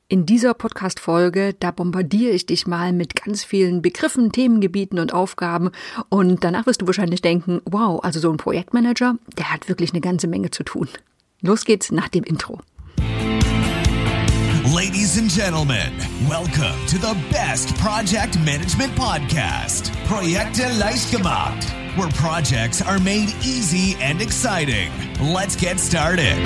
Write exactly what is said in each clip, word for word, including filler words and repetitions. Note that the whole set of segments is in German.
In dieser Podcast-Folge, da bombardiere ich dich mal mit ganz vielen Begriffen, Themengebieten und Aufgaben und danach wirst du wahrscheinlich denken, wow, also so ein Projektmanager, der hat wirklich eine ganze Menge zu tun. Los geht's nach dem Intro. Ladies and gentlemen, welcome to the best project management podcast, Projekte leicht gemacht, where projects are made easy and exciting. Let's get started.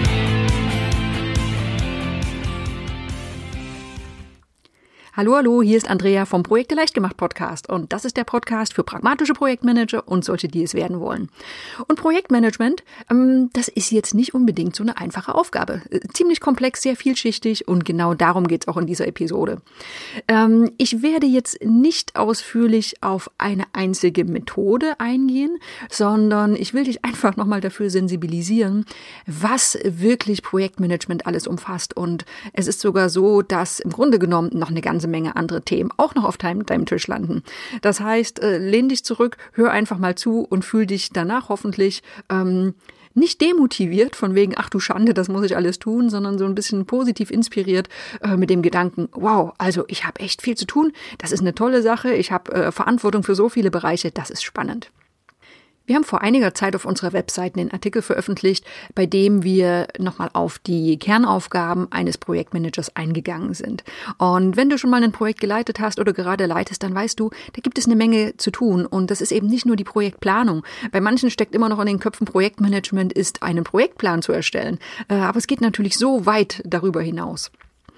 Hallo, hallo, hier ist Andrea vom Projekte leicht gemacht Podcast und das ist der Podcast für pragmatische Projektmanager und solche, die es werden wollen. Und Projektmanagement, ähm, das ist jetzt nicht unbedingt so eine einfache Aufgabe. Äh, ziemlich komplex, sehr vielschichtig und genau darum geht es auch in dieser Episode. Ähm, ich werde jetzt nicht ausführlich auf eine einzige Methode eingehen, sondern ich will dich einfach nochmal dafür sensibilisieren, was wirklich Projektmanagement alles umfasst. Und es ist sogar so, dass im Grunde genommen noch eine ganze Menge andere Themen auch noch auf deinem, deinem Tisch landen. Das heißt, äh, lehn dich zurück, hör einfach mal zu und fühl dich danach hoffentlich ähm, nicht demotiviert von wegen, ach du Schande, das muss ich alles tun, sondern so ein bisschen positiv inspiriert äh, mit dem Gedanken, wow, also ich habe echt viel zu tun, das ist eine tolle Sache, ich habe äh, Verantwortung für so viele Bereiche, das ist spannend. Wir haben vor einiger Zeit auf unserer Webseite einen Artikel veröffentlicht, bei dem wir nochmal auf die Kernaufgaben eines Projektmanagers eingegangen sind. Und wenn du schon mal ein Projekt geleitet hast oder gerade leitest, dann weißt du, da gibt es eine Menge zu tun. Und das ist eben nicht nur die Projektplanung. Bei manchen steckt immer noch in den Köpfen, Projektmanagement ist, einen Projektplan zu erstellen. Aber es geht natürlich so weit darüber hinaus.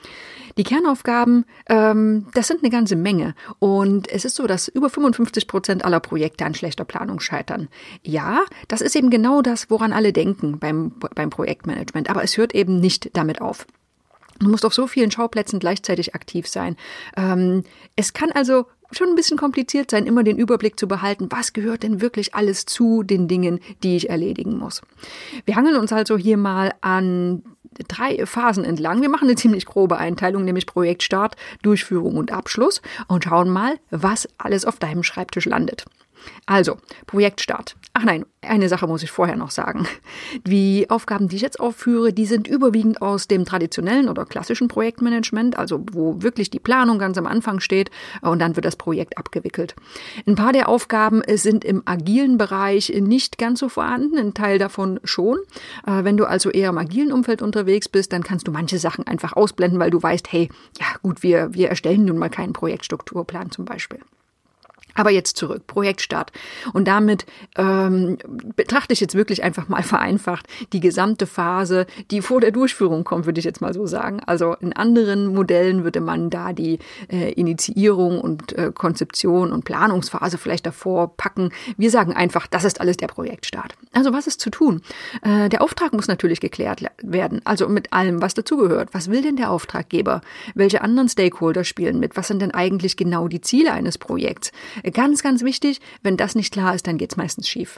Die Kernaufgaben, ähm, das sind eine ganze Menge. Und es ist so, dass über fünfundfünfzig Prozent aller Projekte an schlechter Planung scheitern. Ja, das ist eben genau das, woran alle denken beim, beim Projektmanagement. Aber es hört eben nicht damit auf. Du musst auf so vielen Schauplätzen gleichzeitig aktiv sein. Ähm, es kann also schon ein bisschen kompliziert sein, immer den Überblick zu behalten, was gehört denn wirklich alles zu den Dingen, die ich erledigen muss. Wir hangeln uns also hier mal an drei Phasen entlang. Wir machen eine ziemlich grobe Einteilung, nämlich Projektstart, Durchführung und Abschluss und schauen mal, was alles auf deinem Schreibtisch landet. Also, Projektstart. Ach nein, eine Sache muss ich vorher noch sagen. Die Aufgaben, die ich jetzt aufführe, die sind überwiegend aus dem traditionellen oder klassischen Projektmanagement, also wo wirklich die Planung ganz am Anfang steht und dann wird das Projekt abgewickelt. Ein paar der Aufgaben sind im agilen Bereich nicht ganz so vorhanden, ein Teil davon schon. Wenn du also eher im agilen Umfeld unterwegs bist, dann kannst du manche Sachen einfach ausblenden, weil du weißt, hey, ja gut, wir, wir erstellen nun mal keinen Projektstrukturplan zum Beispiel. Aber jetzt zurück, Projektstart. Und damit ähm, betrachte ich jetzt wirklich einfach mal vereinfacht die gesamte Phase, die vor der Durchführung kommt, würde ich jetzt mal so sagen. Also in anderen Modellen würde man da die äh, Initiierung und äh, Konzeption und Planungsphase vielleicht davor packen. Wir sagen einfach, das ist alles der Projektstart. Also was ist zu tun? Äh, der Auftrag muss natürlich geklärt werden, also mit allem, was dazugehört. Was will denn der Auftraggeber? Welche anderen Stakeholder spielen mit? Was sind denn eigentlich genau die Ziele eines Projekts? Ganz, ganz wichtig, wenn das nicht klar ist, dann geht's meistens schief.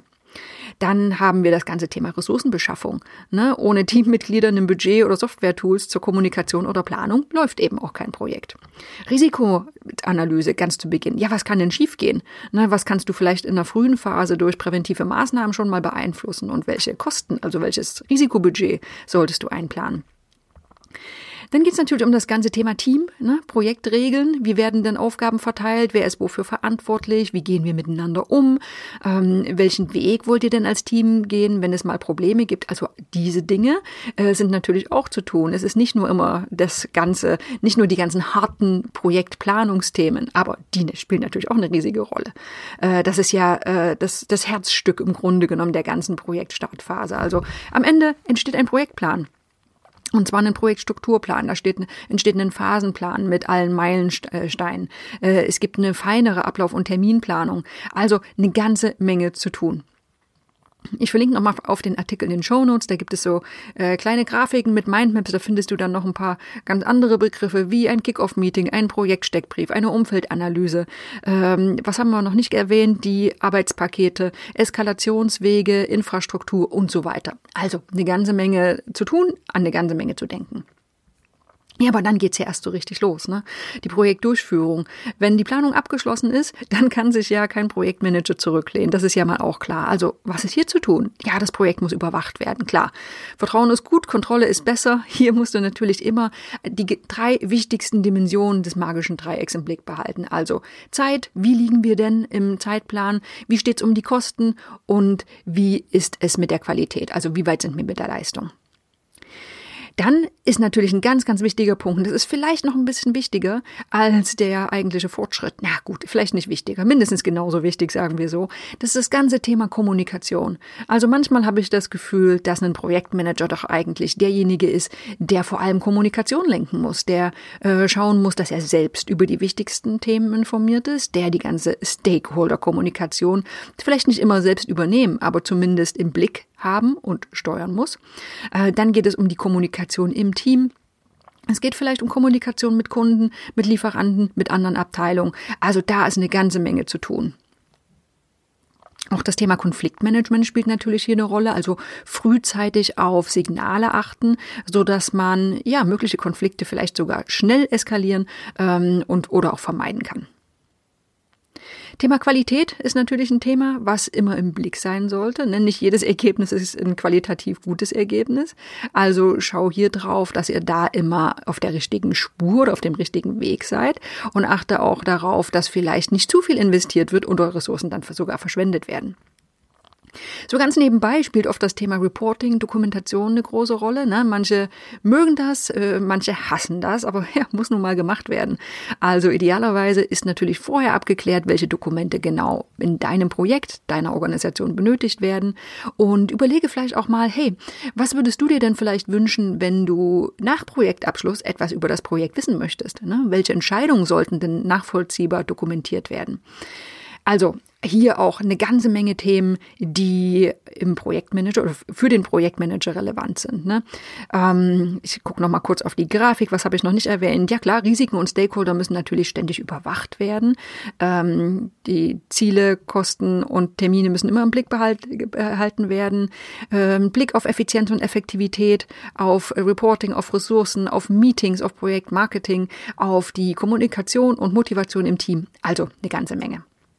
Dann haben wir das ganze Thema Ressourcenbeschaffung. Ne? Ohne Teammitgliedern, einem Budget oder Software-Tools zur Kommunikation oder Planung läuft eben auch kein Projekt. Risikoanalyse ganz zu Beginn. Ja, was kann denn schiefgehen? Ne? Was kannst du vielleicht in der frühen Phase durch präventive Maßnahmen schon mal beeinflussen? Und welche Kosten, also welches Risikobudget solltest du einplanen? Dann geht es natürlich um das ganze Thema Team, ne? Projektregeln, wie werden denn Aufgaben verteilt, wer ist wofür verantwortlich, wie gehen wir miteinander um, ähm, welchen Weg wollt ihr denn als Team gehen, wenn es mal Probleme gibt. Also diese Dinge äh, sind natürlich auch zu tun. Es ist nicht nur immer das Ganze, nicht nur die ganzen harten Projektplanungsthemen, aber die spielen natürlich auch eine riesige Rolle. Äh, das ist ja äh, das, das Herzstück im Grunde genommen der ganzen Projektstartphase. Also am Ende entsteht ein Projektplan. Und zwar einen Projektstrukturplan. Da steht, entsteht ein Phasenplan mit allen Meilensteinen. Es gibt eine feinere Ablauf- und Terminplanung. Also eine ganze Menge zu tun. Ich verlinke nochmal auf den Artikel in den Shownotes, da gibt es so äh, kleine Grafiken mit Mindmaps, da findest du dann noch ein paar ganz andere Begriffe wie ein Kick-Off-Meeting, ein Projektsteckbrief, eine Umfeldanalyse. Ähm, was haben wir noch nicht erwähnt? Die Arbeitspakete, Eskalationswege, Infrastruktur und so weiter. Also eine ganze Menge zu tun, an eine ganze Menge zu denken. Ja, aber dann geht's ja erst so richtig los, ne? Die Projektdurchführung. Wenn die Planung abgeschlossen ist, dann kann sich ja kein Projektmanager zurücklehnen. Das ist ja mal auch klar. Also, was ist hier zu tun? Ja, das Projekt muss überwacht werden, klar. Vertrauen ist gut, Kontrolle ist besser. Hier musst du natürlich immer die drei wichtigsten Dimensionen des magischen Dreiecks im Blick behalten. Also Zeit, wie liegen wir denn im Zeitplan? Wie steht's um die Kosten? Und wie ist es mit der Qualität? Also, wie weit sind wir mit der Leistung? Dann ist natürlich ein ganz, ganz wichtiger Punkt, und das ist vielleicht noch ein bisschen wichtiger als der eigentliche Fortschritt. Na gut, vielleicht nicht wichtiger, mindestens genauso wichtig, sagen wir so. Das ist das ganze Thema Kommunikation. Also manchmal habe ich das Gefühl, dass ein Projektmanager doch eigentlich derjenige ist, der vor allem Kommunikation lenken muss, der äh, schauen muss, dass er selbst über die wichtigsten Themen informiert ist, der die ganze Stakeholder-Kommunikation vielleicht nicht immer selbst übernehmen, aber zumindest im Blick haben und steuern muss. Äh, dann geht es um die Kommunikation im Team. Es geht vielleicht um Kommunikation mit Kunden, mit Lieferanten, mit anderen Abteilungen. Also da ist eine ganze Menge zu tun. Auch das Thema Konfliktmanagement spielt natürlich hier eine Rolle, also frühzeitig auf Signale achten, so dass man ja mögliche Konflikte vielleicht sogar schnell eskalieren ähm, und oder auch vermeiden kann. Thema Qualität ist natürlich ein Thema, was immer im Blick sein sollte. Nicht jedes Ergebnis ist ein qualitativ gutes Ergebnis. Also schau hier drauf, dass ihr da immer auf der richtigen Spur oder auf dem richtigen Weg seid und achte auch darauf, dass vielleicht nicht zu viel investiert wird und eure Ressourcen dann sogar verschwendet werden. So ganz nebenbei spielt oft das Thema Reporting, Dokumentation eine große Rolle. Ne? Manche mögen das, äh, manche hassen das, aber ja, muss nun mal gemacht werden. Also idealerweise ist natürlich vorher abgeklärt, welche Dokumente genau in deinem Projekt, deiner Organisation benötigt werden. Und überlege vielleicht auch mal, hey, was würdest du dir denn vielleicht wünschen, wenn du nach Projektabschluss etwas über das Projekt wissen möchtest? Ne? Welche Entscheidungen sollten denn nachvollziehbar dokumentiert werden? Also hier auch eine ganze Menge Themen, die im Projektmanager oder für den Projektmanager relevant sind. Ne? Ähm, ich gucke noch mal kurz auf die Grafik. Was habe ich noch nicht erwähnt? Ja klar, Risiken und Stakeholder müssen natürlich ständig überwacht werden. Ähm, die Ziele, Kosten und Termine müssen immer im Blick behalten werden. Ähm, Blick auf Effizienz und Effektivität, auf Reporting, auf Ressourcen, auf Meetings, auf Projektmarketing, auf die Kommunikation und Motivation im Team. Also eine ganze Menge.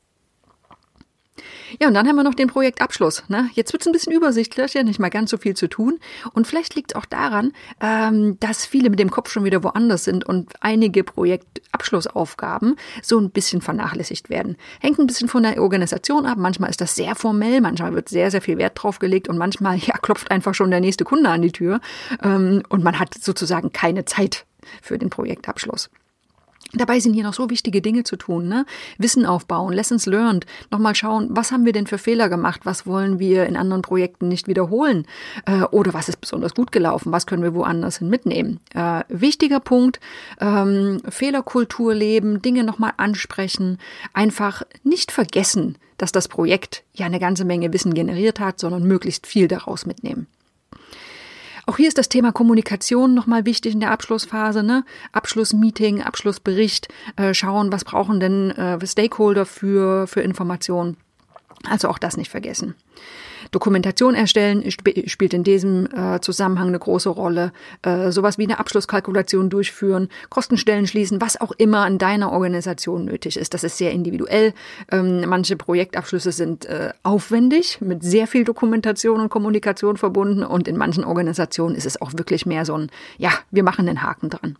Ja, und dann haben wir noch den Projektabschluss. Ne? Jetzt wird es ein bisschen übersichtlich, ja nicht mal ganz so viel zu tun. Und vielleicht liegt es auch daran, ähm, dass viele mit dem Kopf schon wieder woanders sind und einige Projektabschlussaufgaben so ein bisschen vernachlässigt werden. Hängt ein bisschen von der Organisation ab. Manchmal ist das sehr formell, manchmal wird sehr, sehr viel Wert drauf gelegt und manchmal ja, klopft einfach schon der nächste Kunde an die Tür ähm, und man hat sozusagen keine Zeit für den Projektabschluss. Dabei sind hier noch so wichtige Dinge zu tun, ne? Wissen aufbauen, Lessons learned, nochmal schauen, was haben wir denn für Fehler gemacht, was wollen wir in anderen Projekten nicht wiederholen äh, oder was ist besonders gut gelaufen, was können wir woanders hin mitnehmen. Äh, wichtiger Punkt, ähm, Fehlerkultur leben, Dinge nochmal ansprechen, einfach nicht vergessen, dass das Projekt ja eine ganze Menge Wissen generiert hat, sondern möglichst viel daraus mitnehmen. Auch hier ist das Thema Kommunikation nochmal wichtig in der Abschlussphase, ne? Abschlussmeeting, Abschlussbericht, äh, schauen, was brauchen denn äh, Stakeholder für, für Informationen. Also auch das nicht vergessen. Dokumentation erstellen sp- spielt in diesem äh, Zusammenhang eine große Rolle. Äh, sowas wie eine Abschlusskalkulation durchführen, Kostenstellen schließen, was auch immer in deiner Organisation nötig ist. Das ist sehr individuell. Ähm, manche Projektabschlüsse sind äh, aufwendig, mit sehr viel Dokumentation und Kommunikation verbunden und in manchen Organisationen ist es auch wirklich mehr so ein, ja, wir machen den Haken dran.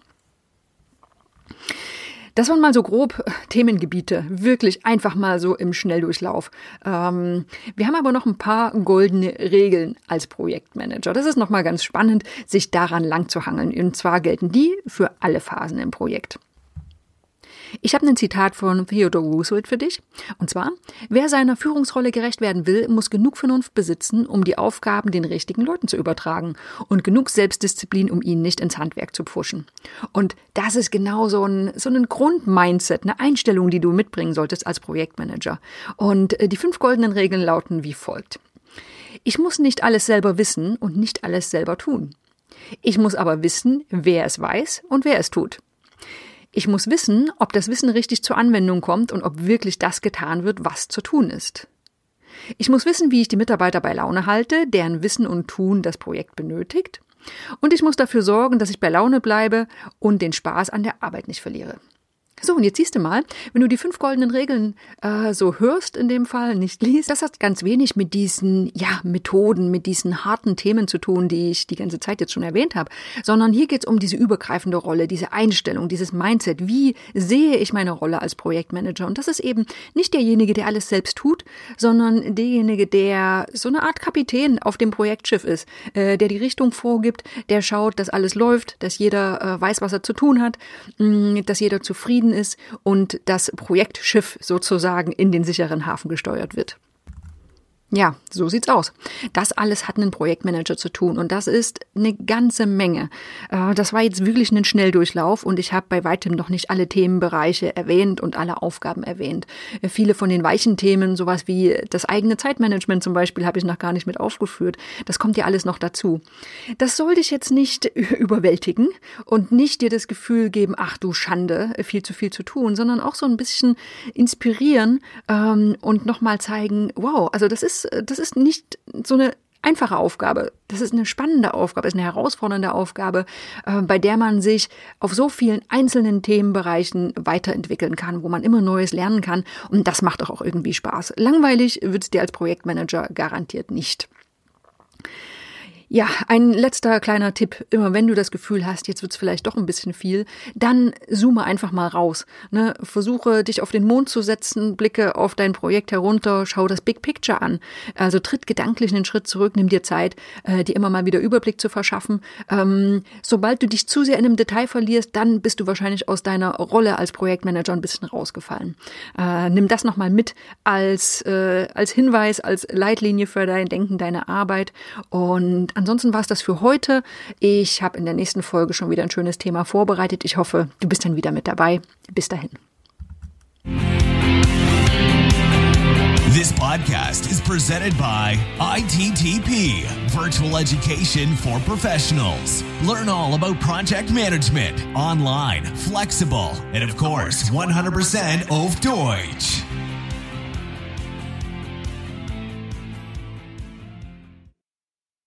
Das waren mal so grob Themengebiete, wirklich einfach mal so im Schnelldurchlauf. Ähm, wir haben aber noch ein paar goldene Regeln als Projektmanager. Das ist nochmal ganz spannend, sich daran lang zu hangeln. Und zwar gelten die für alle Phasen im Projekt. Ich habe ein Zitat von Theodore Roosevelt für dich. Und zwar, wer seiner Führungsrolle gerecht werden will, muss genug Vernunft besitzen, um die Aufgaben den richtigen Leuten zu übertragen und genug Selbstdisziplin, um ihnen nicht ins Handwerk zu pfuschen. Und das ist genau so ein, so ein Grundmindset, eine Einstellung, die du mitbringen solltest als Projektmanager. Und die fünf goldenen Regeln lauten wie folgt. Ich muss nicht alles selber wissen und nicht alles selber tun. Ich muss aber wissen, wer es weiß und wer es tut. Ich muss wissen, ob das Wissen richtig zur Anwendung kommt und ob wirklich das getan wird, was zu tun ist. Ich muss wissen, wie ich die Mitarbeiter bei Laune halte, deren Wissen und Tun das Projekt benötigt. Und ich muss dafür sorgen, dass ich bei Laune bleibe und den Spaß an der Arbeit nicht verliere. So, und jetzt siehst du mal, wenn du die fünf goldenen Regeln äh, so hörst in dem Fall, nicht liest, das hat ganz wenig mit diesen ja Methoden, mit diesen harten Themen zu tun, die ich die ganze Zeit jetzt schon erwähnt habe, sondern hier geht es um diese übergreifende Rolle, diese Einstellung, dieses Mindset. Wie sehe ich meine Rolle als Projektmanager? Und das ist eben nicht derjenige, der alles selbst tut, sondern derjenige, der so eine Art Kapitän auf dem Projektschiff ist, äh, der die Richtung vorgibt, der schaut, dass alles läuft, dass jeder äh, weiß, was er zu tun hat, mh, dass jeder zufrieden ist und das Projektschiff sozusagen in den sicheren Hafen gesteuert wird. Ja, so sieht's aus. Das alles hat einen Projektmanager zu tun und das ist eine ganze Menge. Das war jetzt wirklich ein Schnelldurchlauf und ich habe bei weitem noch nicht alle Themenbereiche erwähnt und alle Aufgaben erwähnt. Viele von den weichen Themen, sowas wie das eigene Zeitmanagement zum Beispiel, habe ich noch gar nicht mit aufgeführt. Das kommt ja alles noch dazu. Das soll dich jetzt nicht überwältigen und nicht dir das Gefühl geben, ach du Schande, viel zu viel zu tun, sondern auch so ein bisschen inspirieren ähm, und nochmal zeigen, wow, also das ist Das ist nicht so eine einfache Aufgabe. Das ist eine spannende Aufgabe, ist eine herausfordernde Aufgabe, äh, bei der man sich auf so vielen einzelnen Themenbereichen weiterentwickeln kann, wo man immer Neues lernen kann. Und das macht auch irgendwie Spaß. Langweilig wird es dir als Projektmanager garantiert nicht. Ja, ein letzter kleiner Tipp. Immer wenn du das Gefühl hast, jetzt wird's vielleicht doch ein bisschen viel, dann zoome einfach mal raus. Ne? Versuche, dich auf den Mond zu setzen, blicke auf dein Projekt herunter, schau das Big Picture an. Also tritt gedanklich einen Schritt zurück, nimm dir Zeit, äh, dir immer mal wieder Überblick zu verschaffen. Ähm, sobald du dich zu sehr in einem Detail verlierst, dann bist du wahrscheinlich aus deiner Rolle als Projektmanager ein bisschen rausgefallen. Äh, nimm das nochmal mit als, äh, als Hinweis, als Leitlinie für dein Denken, deine Arbeit. Und ansonsten war es das für heute. Ich habe in der nächsten Folge schon wieder ein schönes Thema vorbereitet. Ich hoffe, du bist dann wieder mit dabei. Bis dahin. This podcast is presented by I T T P, Virtual Education for Professionals. Learn all about project management, online, flexible, and of course, one hundred percent auf Deutsch.